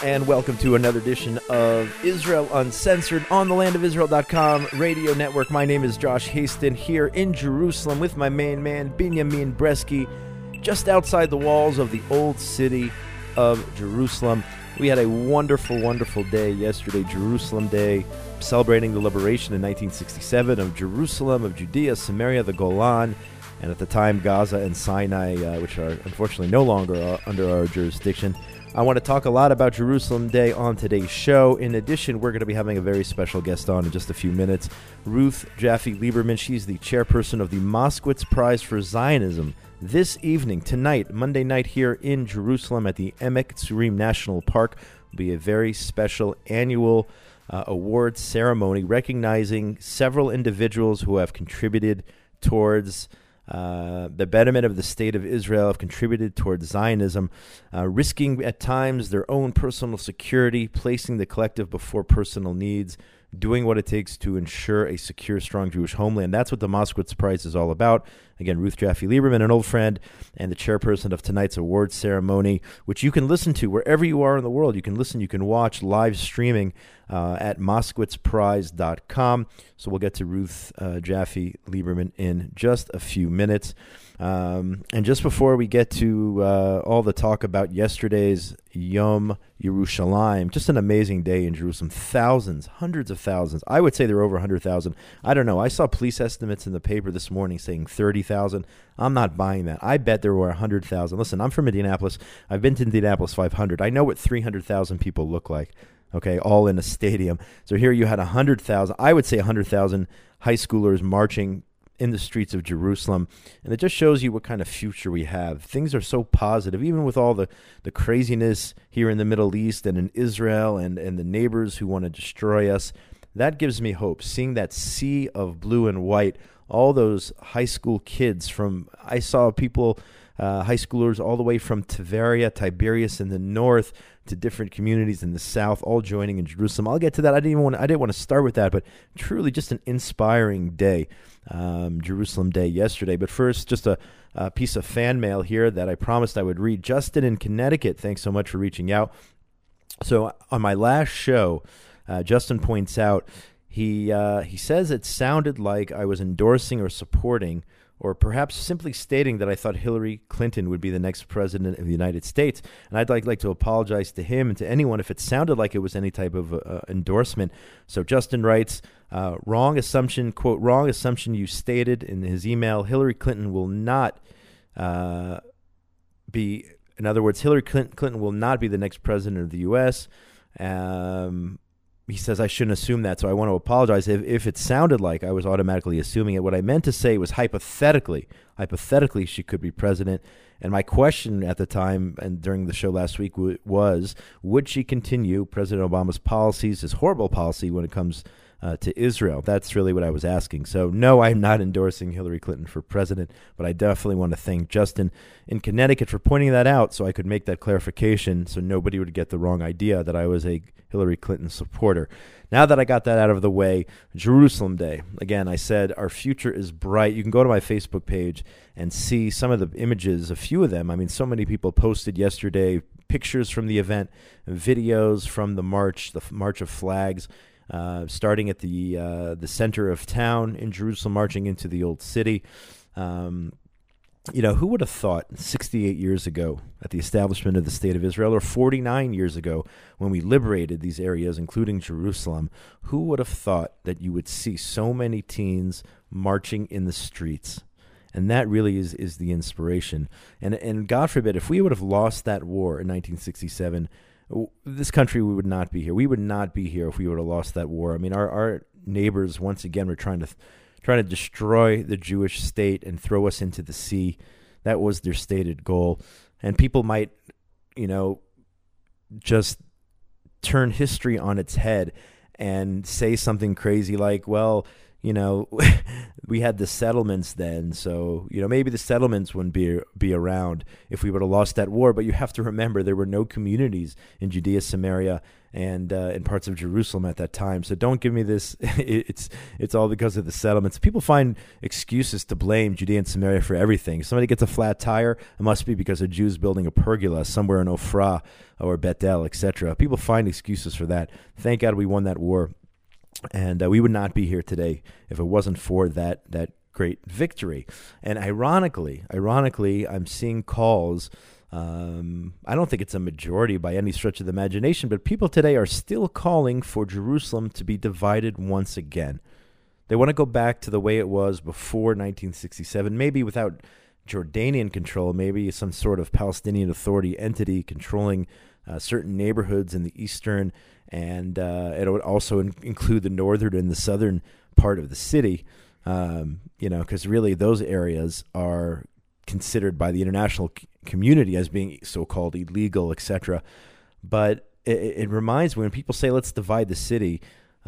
and welcome to another edition of Israel Uncensored on the landofisrael.com radio network. My name is Josh Haston here in Jerusalem with my main man, Binyamin Bresky, just outside the walls of the old city of Jerusalem. We had a wonderful, wonderful day yesterday, Jerusalem Day, celebrating the liberation in 1967 of Jerusalem, of Judea, Samaria, the Golan, and at the time, Gaza and Sinai, which are unfortunately no longer under our jurisdiction. I want to talk a lot about Jerusalem Day on today's show. In addition, we're going to be having a very special guest on in just a few minutes, Ruth Jaffe Lieberman. She's the chairperson of the Moskowitz Prize for Zionism. This evening, tonight, Monday night here in Jerusalem at the Emek Tzurim National Park, will be a very special annual award ceremony recognizing several individuals who have contributed towards the betterment of the state of Israel, have contributed towards Zionism, risking at times their own personal security, placing the collective before personal needs, doing what it takes to ensure a secure, strong Jewish homeland. That's what the Moskowitz Prize is all about. Again, Ruth Jaffe Lieberman, an old friend, and the chairperson of tonight's award ceremony, which you can listen to wherever you are in the world. You can listen, you can watch live streaming at moskowitzprize.com. So we'll get to Ruth Jaffe Lieberman in just a few minutes. And just before we get to all the talk about yesterday's Yom Yerushalayim, just an amazing day in Jerusalem. Thousands, hundreds of thousands. I would say there were over 100,000. I don't know. I saw police estimates in the paper this morning saying 30,000. I'm not buying that. I bet there were 100,000. Listen, I'm from Indianapolis. I've been to Indianapolis 500. I know what 300,000 people look like. Okay, all in a stadium. So here you had 100,000. I would say 100,000 high schoolers marching in the streets of Jerusalem, and it just shows you what kind of future we have. Things are so positive, even with all the craziness here in the Middle East and in Israel and the neighbors who want to destroy us. That gives me hope, seeing that sea of blue and white, all those high school kids I saw people, high schoolers all the way from Tiberias in the north to different communities in the south, all joining in Jerusalem. I'll get to that. I didn't want to start with that, but truly just an inspiring day. Jerusalem Day yesterday. But first, just a piece of fan mail here that I promised I would read. Justin in Connecticut, thanks so much for reaching out. So on my last show, Justin points out, he says it sounded like I was endorsing or supporting, or perhaps simply stating that I thought Hillary Clinton would be the next president of the United States. And I'd like to apologize to him and to anyone if it sounded like it was any type of endorsement. So Justin writes, wrong assumption, quote, wrong assumption you stated in his email. Hillary Clinton will not be, in other words, Hillary Clinton will not be the next president of the U.S., he says I shouldn't assume that, so I want to apologize if it sounded like I was automatically assuming it. What I meant to say was hypothetically she could be president. And my question at the time and during the show last week was, would she continue President Obama's policies, his horrible policy when it comes to Israel? That's really what I was asking. So no, I'm not endorsing Hillary Clinton for president, but I definitely want to thank Justin in Connecticut for pointing that out so I could make that clarification so nobody would get the wrong idea that I was a Hillary Clinton supporter. Now that I got that out of the way, Jerusalem Day. Again, I said our future is bright. You can go to my Facebook page and see some of the images, a few of them. I mean, so many people posted yesterday pictures from the event, videos from the March of Flags, starting at the center of town in Jerusalem, marching into the old city. Who would have thought 68 years ago at the establishment of the State of Israel, or 49 years ago when we liberated these areas, including Jerusalem, who would have thought that you would see so many teens marching in the streets? And that really is the inspiration. And God forbid, if we would have lost that war in 1967, this country, we would not be here. We would not be here if we would have lost that war. I mean, our neighbors, once again, were trying to destroy the Jewish state and throw us into the sea. That was their stated goal. And people might, just turn history on its head and say something crazy like, well, you know, we had the settlements then, so, you know, maybe the settlements wouldn't be around if we would have lost that war. But you have to remember there were no communities in Judea, Samaria, and in parts of Jerusalem at that time. So don't give me this. It's all because of the settlements. People find excuses to blame Judea and Samaria for everything. If somebody gets a flat tire, it must be because a Jew's building a pergola somewhere in Ophrah or Bethel, etc. People find excuses for that. Thank God we won that war. And we would not be here today if it wasn't for that great victory. And ironically, I'm seeing calls. I don't think it's a majority by any stretch of the imagination, but people today are still calling for Jerusalem to be divided once again. They want to go back to the way it was before 1967, maybe without Jordanian control, maybe some sort of Palestinian Authority entity controlling certain neighborhoods in the eastern, and it would also include the northern and the southern part of the city, because really those areas are considered by the international community as being so-called illegal, etc. But it reminds me when people say, let's divide the city,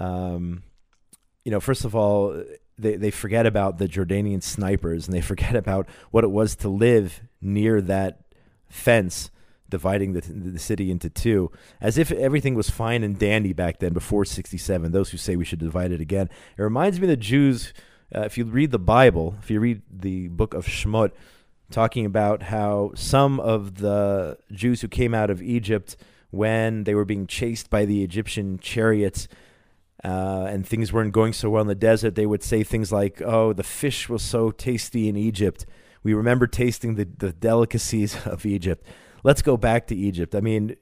first of all, they forget about the Jordanian snipers, and they forget about what it was to live near that fence dividing the city into two, as if everything was fine and dandy back then before 67, those who say we should divide it again. It reminds me of the Jews, if you read the Bible, if you read the book of Shemot, talking about how some of the Jews who came out of Egypt when they were being chased by the Egyptian chariots and things weren't going so well in the desert, they would say things like, oh, the fish was so tasty in Egypt. We remember tasting the delicacies of Egypt. Let's go back to Egypt. I mean,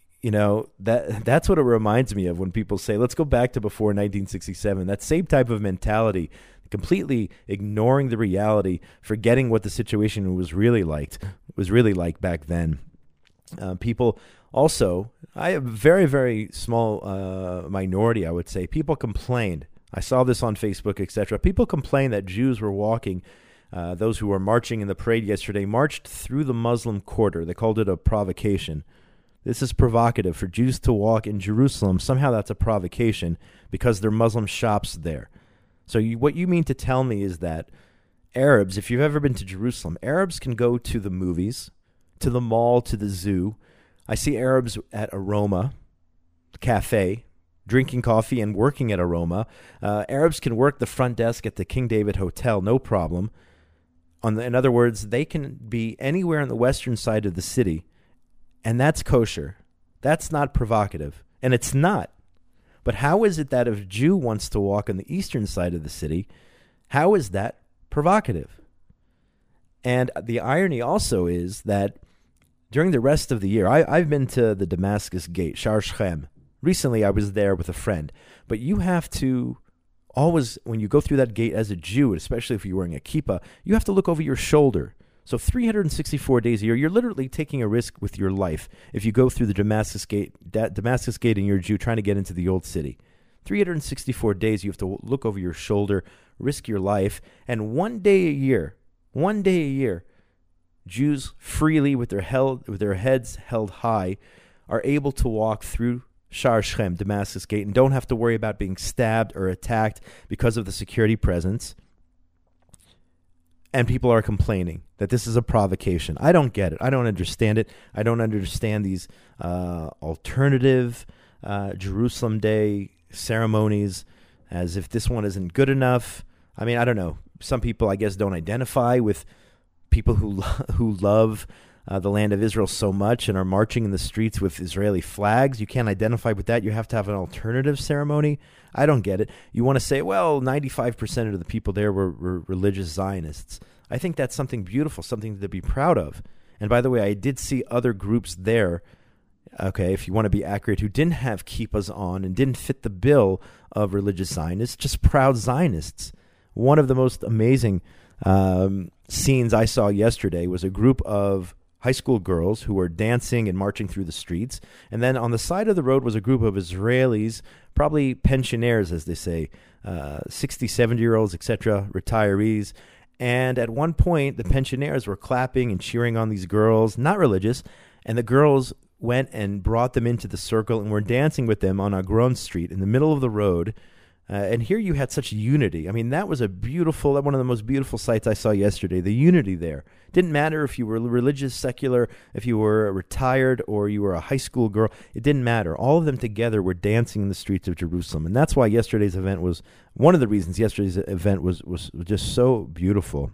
that's what it reminds me of when people say, let's go back to before 1967. That same type of mentality, completely ignoring the reality, forgetting what the situation was really like back then. People also, I have a very, very small minority, I would say. People complained. I saw this on Facebook, etc. People complained that Jews were walking. Those who were marching in the parade yesterday marched through the Muslim quarter. They called it a provocation. This is provocative for Jews to walk in Jerusalem. Somehow that's a provocation because there are Muslim shops there. So what you mean to tell me is that Arabs, if you've ever been to Jerusalem, Arabs can go to the movies, to the mall, to the zoo. I see Arabs at Aroma, the cafe, drinking coffee and working at Aroma. Arabs can work the front desk at the King David Hotel, no problem. In other words, they can be anywhere on the western side of the city, and that's kosher. That's not provocative, and it's not. But how is it that if a Jew wants to walk on the eastern side of the city, how is that provocative? And the irony also is that during the rest of the year, I've been to the Damascus Gate, Shar Shechem. Recently, I was there with a friend. But you have to always, when you go through that gate as a Jew, especially if you're wearing a kippah, you have to look over your shoulder. So 364 days a year, you're literally taking a risk with your life if you go through the Damascus Gate and you're a Jew trying to get into the old city. 364 days, you have to look over your shoulder, risk your life, and one day a year, Jews freely, with their heads held high, are able to walk through Shar Shechem, Damascus Gate, and don't have to worry about being stabbed or attacked because of the security presence. And people are complaining that this is a provocation. I don't get it. I don't understand it. I don't understand these alternative Jerusalem Day ceremonies, as if this one isn't good enough. I mean, I don't know. Some people, I guess, don't identify with people who love the land of Israel so much and are marching in the streets with Israeli flags. You can't identify with that. You have to have an alternative ceremony. I don't get it. You want to say, well, 95% of the people there were religious Zionists. I think that's something beautiful, something to be proud of. And by the way, I did see other groups there, okay, if you want to be accurate, who didn't have kippahs on and didn't fit the bill of religious Zionists, just proud Zionists. One of the most amazing scenes I saw yesterday was a group of high school girls who were dancing and marching through the streets. And then on the side of the road was a group of Israelis, probably pensioners, as they say, 60, 70-year-olds, etc., retirees. And at one point, the pensioners were clapping and cheering on these girls, not religious, and the girls went and brought them into the circle and were dancing with them on Agron Street in the middle of the road, And here you had such unity. I mean, that was one of the most beautiful sights I saw yesterday, the unity there. Didn't matter if you were religious, secular, if you were retired, or you were a high school girl. It didn't matter. All of them together were dancing in the streets of Jerusalem. And that's why yesterday's event was, one of the reasons yesterday's event was just so beautiful.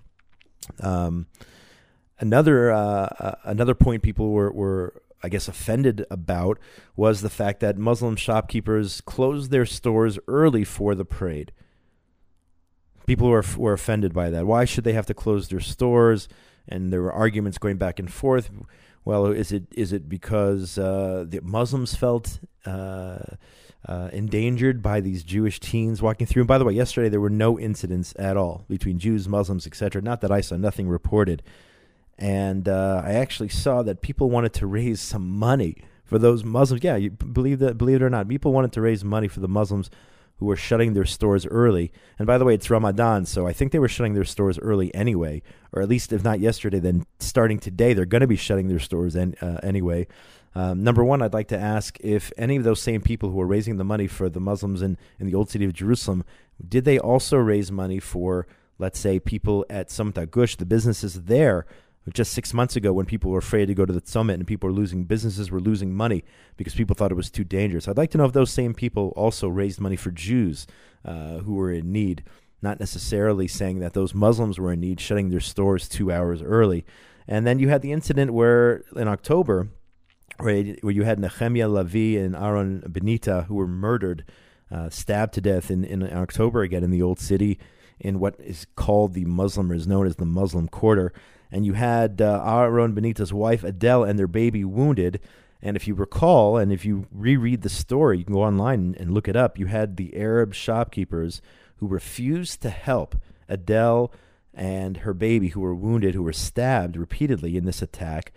Another point people were I guess, offended about was the fact that Muslim shopkeepers closed their stores early for the parade. People were offended by that. Why should they have to close their stores? And there were arguments going back and forth. Well, is it because the Muslims felt endangered by these Jewish teens walking through? And by the way, yesterday there were no incidents at all between Jews, Muslims, etc. Not that I saw, nothing reported. And I actually saw that people wanted to raise some money for those Muslims. Yeah, you believe it or not, people wanted to raise money for the Muslims who were shutting their stores early. And by the way, it's Ramadan, so I think they were shutting their stores early anyway, or at least if not yesterday, then starting today, they're going to be shutting their stores anyway. Number one, I'd like to ask if any of those same people who were raising the money for the Muslims in the old city of Jerusalem, did they also raise money for, let's say, people at Summit Gush, the businesses there? Just 6 months ago, when people were afraid to go to the summit and people were losing businesses, were losing money because people thought it was too dangerous. I'd like to know if those same people also raised money for Jews who were in need, not necessarily saying that those Muslims were in need, shutting their stores 2 hours early. And then you had the incident where in October, where you had Nehemiah Levi and Aaron Benita who were murdered, stabbed to death in October again in the old city in what is called the Muslim, or is known as the Muslim Quarter. And you had Aaron Benita's wife, Adele, and their baby wounded. And if you recall, and if you reread the story, you can go online and look it up, you had the Arab shopkeepers who refused to help Adele and her baby who were wounded, who were stabbed repeatedly in this attack.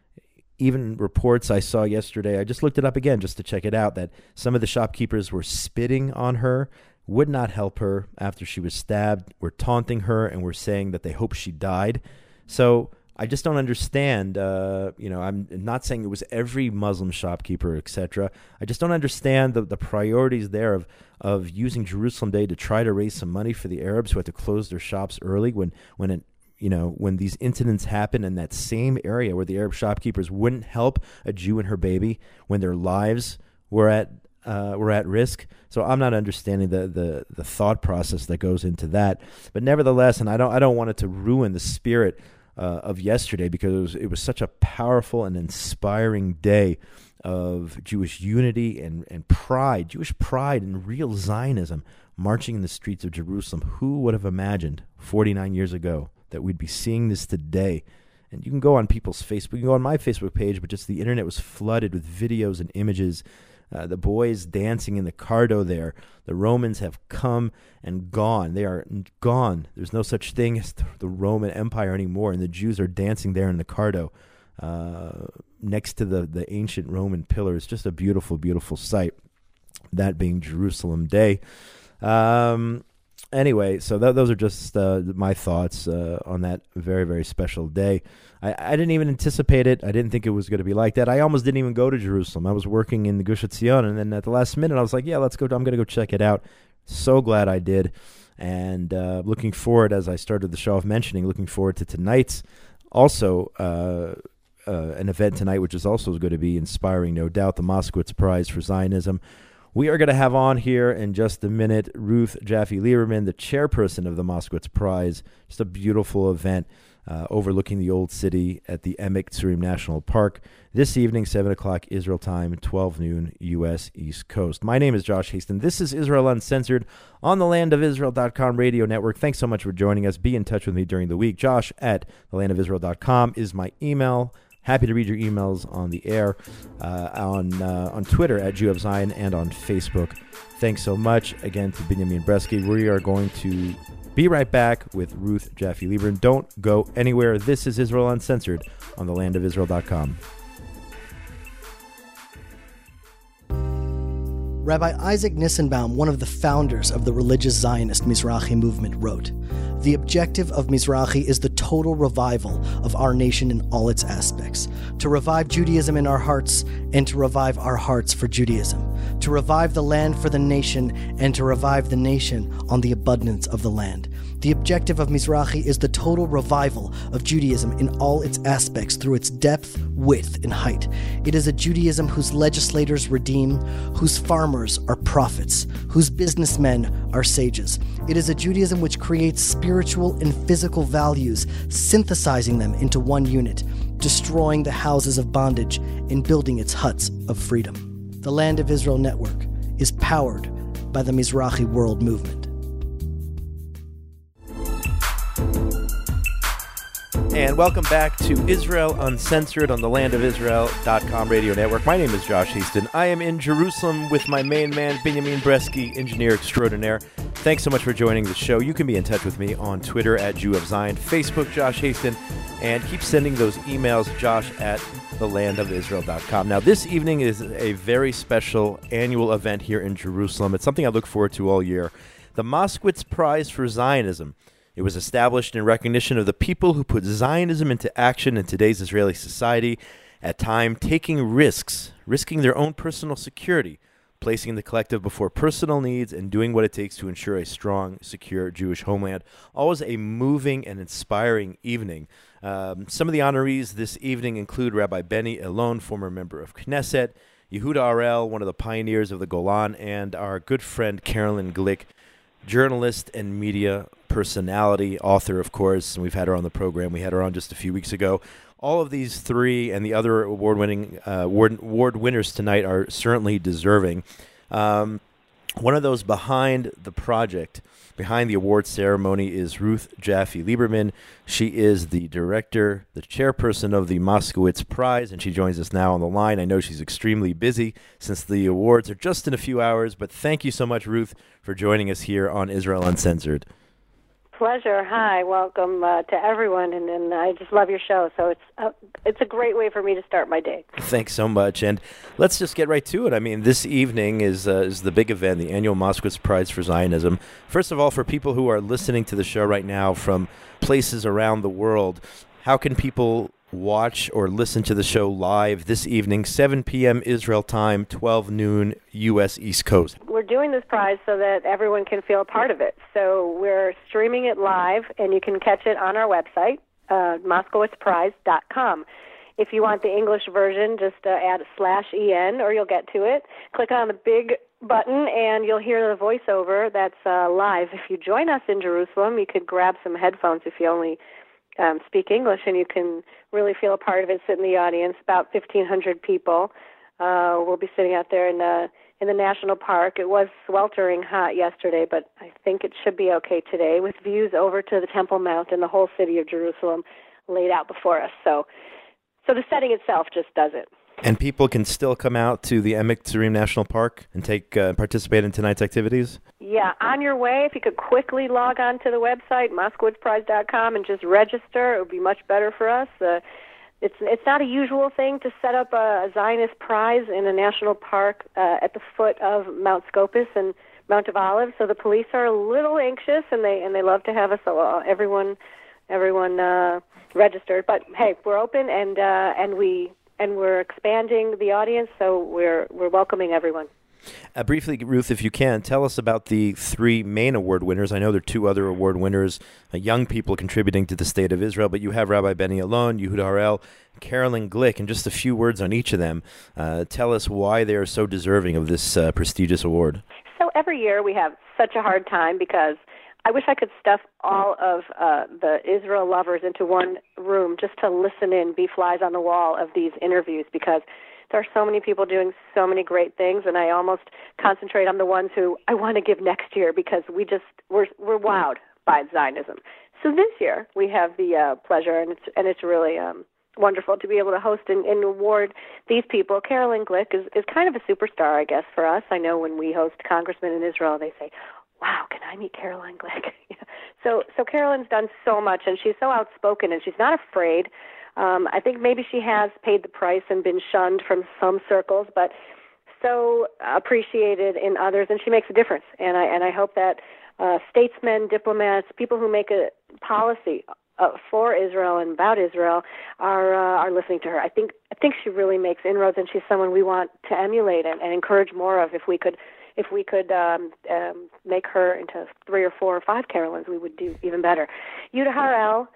Even reports I saw yesterday, I just looked it up again just to check it out, that some of the shopkeepers were spitting on her, would not help her after she was stabbed, were taunting her, and were saying that they hope she died. So I just don't understand, I'm not saying it was every Muslim shopkeeper, etc. I just don't understand the priorities there of using Jerusalem Day to try to raise some money for the Arabs who had to close their shops early when these incidents happen in that same area where the Arab shopkeepers wouldn't help a Jew and her baby when their lives were at risk. So I'm not understanding the thought process that goes into that. But nevertheless, and I don't want it to ruin the spirit of yesterday, because it was such a powerful and inspiring day of Jewish unity and pride, Jewish pride and real Zionism marching in the streets of Jerusalem. Who would have imagined 49 years ago that we'd be seeing this today? And you can go on people's Facebook, you can go on my Facebook page, but just the internet was flooded with videos and images. The boys dancing in the Cardo there. The Romans have come and gone. They are gone. There's no such thing as the Roman Empire anymore, and the Jews are dancing there in the Cardo next to the ancient Roman pillars. Just a beautiful, beautiful sight, that being Jerusalem Day. Anyway, so those are just my thoughts on that very, very special day. I didn't even anticipate it. I didn't think it was going to be like that. I almost didn't even go to Jerusalem. I was working in the Gush Etzion, and then at the last minute, I was like, yeah, let's go. I'm going to go check it out. So glad I did. And looking forward, as I started the show off mentioning, looking forward to tonight's also an event tonight, which is also going to be inspiring, no doubt, the Moskowitz Prize for Zionism. We are going to have on here in just a minute Ruth Jaffe Lieberman, the chairperson of the Moskowitz Prize. Just a beautiful event overlooking the old city at the Emek Tzurim National Park. This evening, 7 o'clock Israel time, 12 noon U.S. East Coast. My name is Josh Haston. This is Israel Uncensored on the landofisrael.com radio network. Thanks so much for joining us. Be in touch with me during the week. Josh at thelandofisrael.com is my email. Happy to read your emails on the air, on Twitter at Jew of Zion, and on Facebook. Thanks so much again to Binyamin Bresky. We are going to be right back with Ruth Jaffe Lieberman. Don't go anywhere. This is Israel Uncensored on thelandofisrael.com. Rabbi Isaac Nissenbaum, one of the founders of the religious Zionist Mizrahi movement, wrote, "The objective of Mizrahi is the total revival of our nation in all its aspects, to revive Judaism in our hearts and to revive our hearts for Judaism, to revive the land for the nation and to revive the nation on the abundance of the land. The objective of Mizrahi is the total revival of Judaism in all its aspects through its depth, width, and height. It is a Judaism whose legislators redeem, whose farmers are prophets, whose businessmen are sages. It is a Judaism which creates spiritual and physical values, synthesizing them into one unit, destroying the houses of bondage and building its huts of freedom. The Land of Israel Network is powered by the Mizrahi World Movement." And welcome back to Israel Uncensored on the landofisrael.com radio network. My name is Josh Haston. I am in Jerusalem with my main man, Binyamin Bresky, engineer extraordinaire. Thanks so much for joining the show. You can be in touch with me on Twitter at Jew of Zion, Facebook, Josh Haston, and keep sending those emails, Josh at thelandofisrael.com. Now, this evening is a very special annual event here in Jerusalem. It's something I look forward to all year. The Moskowitz Prize for Zionism. It was established in recognition of the people who put Zionism into action in today's Israeli society, at times taking risks, risking their own personal security, placing the collective before personal needs, and doing what it takes to ensure a strong, secure Jewish homeland. Always a moving and inspiring evening. Some of the honorees this evening include Rabbi Benny Elon, former member of Knesset, Yehuda Arel, one of the pioneers of the Golan, and our good friend Carolyn Glick, journalist and media personality, author, of course, and we've had her on the program. We had her on just a few weeks ago. All of these three and the other award winners tonight are certainly deserving. One of those behind the project, behind the award ceremony, is Ruth Jaffe Lieberman. She is the director, the chairperson of the Moskowitz Prize, and she joins us now on the line. I know she's extremely busy since the awards are just in a few hours, but thank you so much, Ruth, for joining us here on Israel Uncensored. Pleasure. Hi, welcome to everyone, and I just love your show. So it's a great way for me to start my day. Thanks so much, and let's just get right to it. I mean, this evening is the big event, the annual Moskowitz Prize for Zionism. First of all, for people who are listening to the show right now from places around the world, how can people watch or listen to the show live this evening, 7 p.m. Israel time, 12 noon U.S. East Coast? We're doing this prize so that everyone can feel a part of it. So we're streaming it live, and you can catch it on our website, moskowitzprize.com. If you want the English version, just add /en, or you'll get to it. Click on the big button, and you'll hear the voiceover that's live. If you join us in Jerusalem, you could grab some headphones if you only speak English, and you can really feel a part of it, sit in the audience. About 1,500 people will be sitting out there in the national park. It was sweltering hot yesterday, but I think it should be okay today, with views over to the Temple Mount and the whole city of Jerusalem laid out before us. So the setting itself just does it. And people can still come out to the Emek Tzurim National Park and participate in tonight's activities? Yeah, on your way, if you could quickly log on to the website, moskowitzprize.com, and just register, it would be much better for us. It's not a usual thing to set up a Zionist prize in a national park at the foot of Mount Scopus and Mount of Olives, so the police are a little anxious, and they love to have us everyone registered. But hey, we're open, and we're expanding the audience, so we're welcoming everyone. Briefly, Ruth, if you can, tell us about the three main award winners. I know there are two other award winners, young people contributing to the State of Israel, but you have Rabbi Benny Elon, Yehuda Harel, Carolyn Glick, and just a few words on each of them. Tell us why they are so deserving of this prestigious award. So every year we have such a hard time because I wish I could stuff all of the Israel lovers into one room just to listen in, be flies on the wall of these interviews, because there are so many people doing so many great things, and I almost concentrate on the ones who I want to give next year because we're wowed by Zionism. So this year we have the pleasure, and it's really wonderful to be able to host and award these people. Carolyn Glick is kind of a superstar, I guess, for us. I know when we host congressmen in Israel, they say, "Wow, can I meet Caroline Glick?" So Carolyn's done so much, and she's so outspoken, and she's not afraid. I think maybe she has paid the price and been shunned from some circles, but so appreciated in others, and she makes a difference. And I hope that statesmen, diplomats, people who make a policy for Israel and about Israel are listening to her. I think she really makes inroads, and she's someone we want to emulate and encourage more of. If we could make her into 3 or 4 or 5 Carolines, we would do even better. Yehuda Harel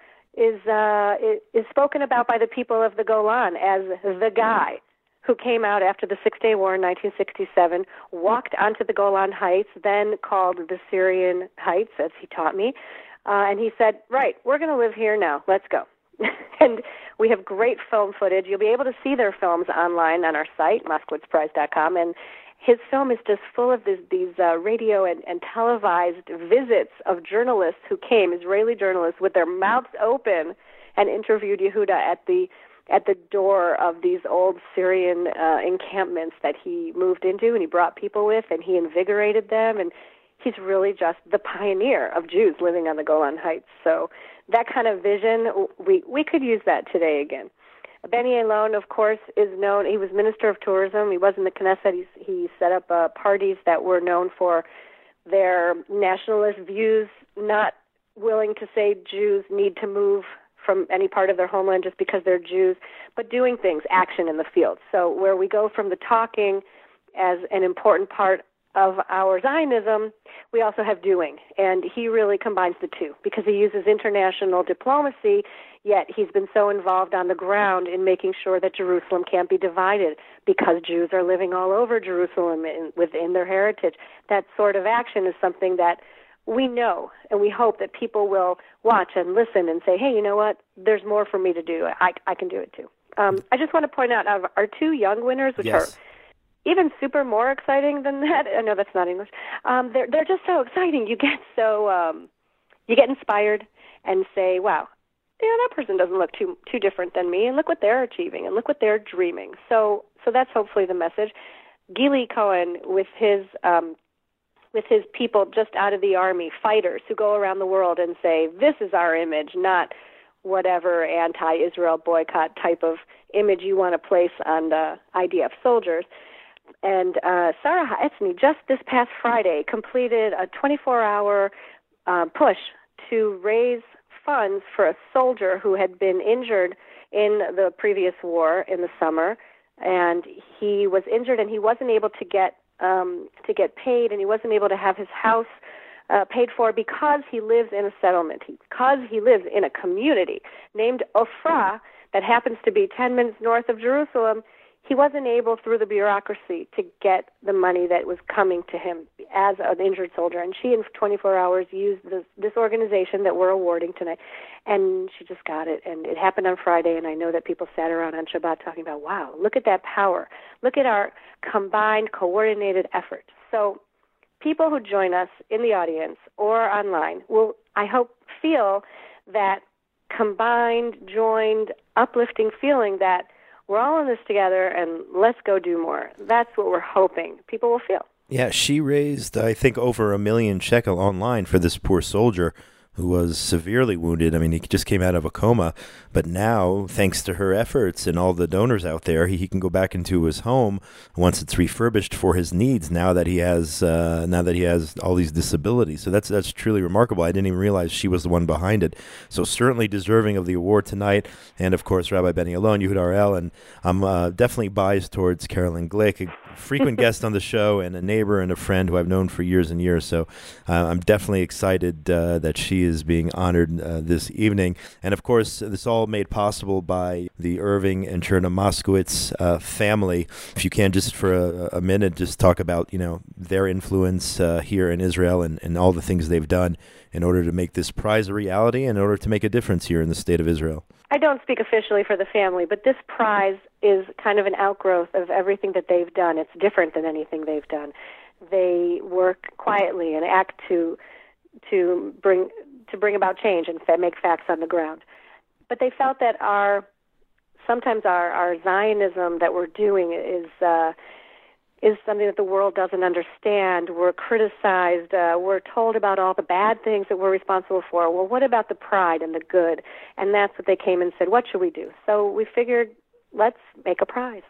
is spoken about by the people of the Golan as the guy who came out after the Six-Day War in 1967, walked onto the Golan Heights, then called the Syrian Heights, as he taught me, and he said, right, we're going to live here now. Let's go. And we have great film footage. You'll be able to see their films online on our site, moskowitzprize.com, and his film is just full of these radio and televised visits of journalists who came, Israeli journalists, with their mouths open and interviewed Yehuda at the door of these old Syrian encampments that he moved into, and he brought people with, and he invigorated them, and he's really just the pioneer of Jews living on the Golan Heights. So that kind of vision, we could use that today again. Benny Elon, of course, is known. He was Minister of Tourism. He was in the Knesset. He set up parties that were known for their nationalist views, not willing to say Jews need to move from any part of their homeland just because they're Jews, but doing things, action in the field. So where we go from the talking as an important part of our Zionism, we also have doing. And he really combines the two because he uses international diplomacy, yet he's been so involved on the ground in making sure that Jerusalem can't be divided because Jews are living all over Jerusalem within their heritage. That sort of action is something that we know, and we hope that people will watch and listen and say, hey, you know what, there's more for me to do. I can do it too. I just want to point out our 2 young winners, which are even super more exciting than that. I know that's not English. They're just so exciting. You get you get inspired and say, wow, that person doesn't look too different than me, and look what they're achieving, and look what they're dreaming. So that's hopefully the message. Gili Cohen with his people just out of the army, fighters who go around the world and say, this is our image, not whatever anti-Israel boycott type of image you want to place on the IDF soldiers. And Sarah Ha'etzny just this past Friday completed a 24-hour push to raise funds for a soldier who had been injured in the previous war in the summer, and he was injured and he wasn't able to get paid, and he wasn't able to have his house paid for because he lives in a settlement, because he lives in a community named Ofra that happens to be 10 minutes north of Jerusalem. He wasn't able, through the bureaucracy, to get the money that was coming to him as an injured soldier. And she, in 24 hours, used this organization that we're awarding tonight, and she just got it. And it happened on Friday, and I know that people sat around on Shabbat talking about, wow, look at that power. Look at our combined, coordinated effort. So people who join us in the audience or online will, I hope, feel that combined, joined, uplifting feeling that we're all in this together, and let's go do more. That's what we're hoping people will feel. Yeah, she raised, I think, over $1 million shekel online for this poor soldier who was severely wounded. I mean, he just came out of a coma, but now, thanks to her efforts and all the donors out there, he can go back into his home once it's refurbished for his needs. Now that he has all these disabilities, so that's truly remarkable. I didn't even realize she was the one behind it. So certainly deserving of the award tonight, and of course Rabbi Benny Elon, Yehuda Harel, and I'm definitely biased towards Carolyn Glick, a frequent guest on the show and a neighbor and a friend who I've known for years and years. So I'm definitely excited that she is being honored this evening. And of course, this all made possible by the Irving and Cherna Moskowitz family. If you can, just for a minute, just talk about, their influence here in Israel and all the things they've done in order to make this prize a reality and in order to make a difference here in the state of Israel. I don't speak officially for the family, but this prize is kind of an outgrowth of everything that they've done. It's different than anything they've done. They work quietly and act to bring about change and make facts on the ground. But they felt that sometimes our Zionism that we're doing is something that the world doesn't understand. We're criticized. We're told about all the bad things that we're responsible for. Well, what about the pride and the good? And that's what they came and said, what should we do? So we figured let's make a prize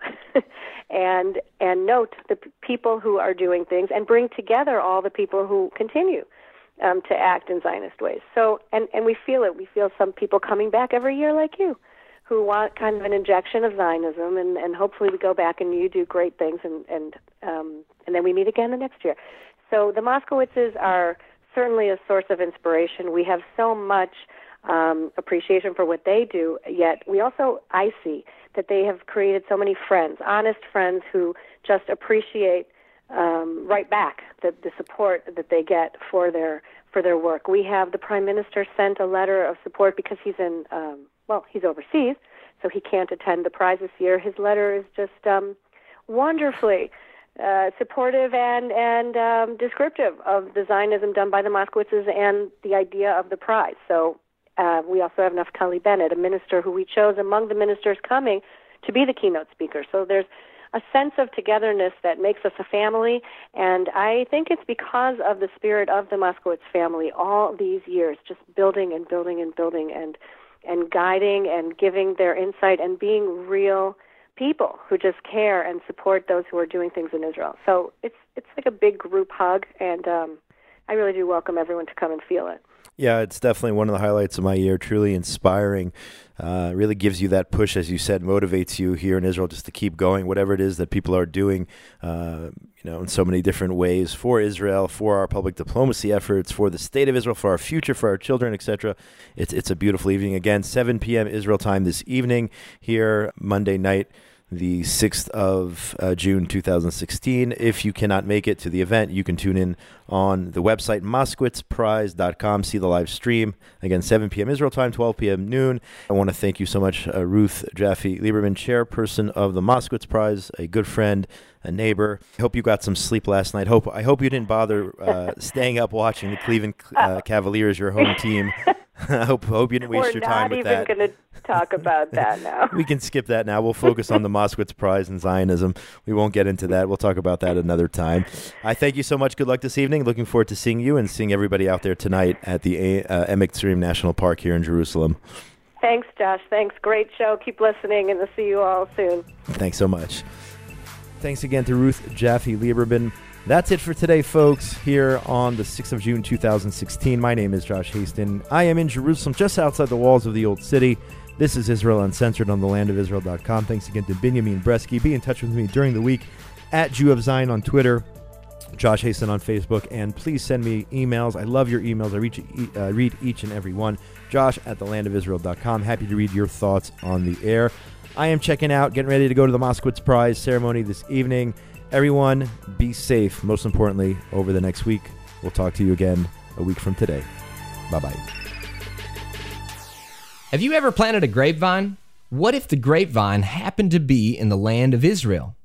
and note the people who are doing things and bring together all the people who continue to act in Zionist ways. So, and we feel it. We feel some people coming back every year like you who want kind of an injection of Zionism, and hopefully we go back and you do great things, and then we meet again the next year. So the Moskowitzes are certainly a source of inspiration. We have so much appreciation for what they do, yet I see that they have created so many friends, honest friends who just appreciate right back the support that they get for their work. We have the Prime Minister sent a letter of support because he's he's overseas, so he can't attend the prize this year. His letter is just wonderfully supportive and descriptive of the Zionism done by the Moskowitzes and the idea of the prize. So we also have Naftali Bennett, a minister who we chose among the ministers coming to be the keynote speaker. So there's a sense of togetherness that makes us a family, and I think it's because of the spirit of the Moskowitz family all these years, just building and building and building and guiding and giving their insight and being real people who just care and support those who are doing things in Israel. So it's like a big group hug, and I really do welcome everyone to come and feel it. Yeah, it's definitely one of the highlights of my year, truly inspiring. Really gives you that push, as you said, motivates you here in Israel just to keep going, whatever it is that people are doing, in so many different ways for Israel, for our public diplomacy efforts, for the state of Israel, for our future, for our children, etc. It's a beautiful evening. Again, 7 p.m. Israel time this evening here, Monday night, the 6th of June 2016. If you cannot make it to the event, you can tune in on the website moskowitzprize.com, see the live stream. Again, 7 p.m. Israel time, 12 p.m. noon. I want to thank you so much, Ruth Jaffe Lieberman, chairperson of the Moskowitz Prize, a good friend, a neighbor. I hope you got some sleep last night. I hope you didn't bother staying up watching the Cleveland Cavaliers, your home team. I hope you didn't waste your time with that. We're not even going to talk about that now. We can skip that now. We'll focus on the Moskowitz Prize and Zionism. We won't get into that. We'll talk about that another time. I thank you so much. Good luck this evening. Looking forward to seeing you and seeing everybody out there tonight at the Emek Tzrim National Park here in Jerusalem. Thanks, Josh. Thanks. Great show. Keep listening, and we'll see you all soon. Thanks so much. Thanks again to Ruth Jaffe Lieberman. That's it for today, folks, here on the 6th of June, 2016. My name is Josh Haston. I am in Jerusalem, just outside the walls of the Old City. This is Israel Uncensored on thelandofisrael.com. Thanks again to Binyamin Bresky. Be in touch with me during the week at Jew of Zion on Twitter, Josh Haston on Facebook, and please send me emails. I love your emails. I read each and every one. Josh at thelandofisrael.com. Happy to read your thoughts on the air. I am checking out, getting ready to go to the Moskowitz Prize ceremony this evening. Everyone, be safe, most importantly, over the next week. We'll talk to you again a week from today. Bye-bye. Have you ever planted a grapevine? What if the grapevine happened to be in the land of Israel?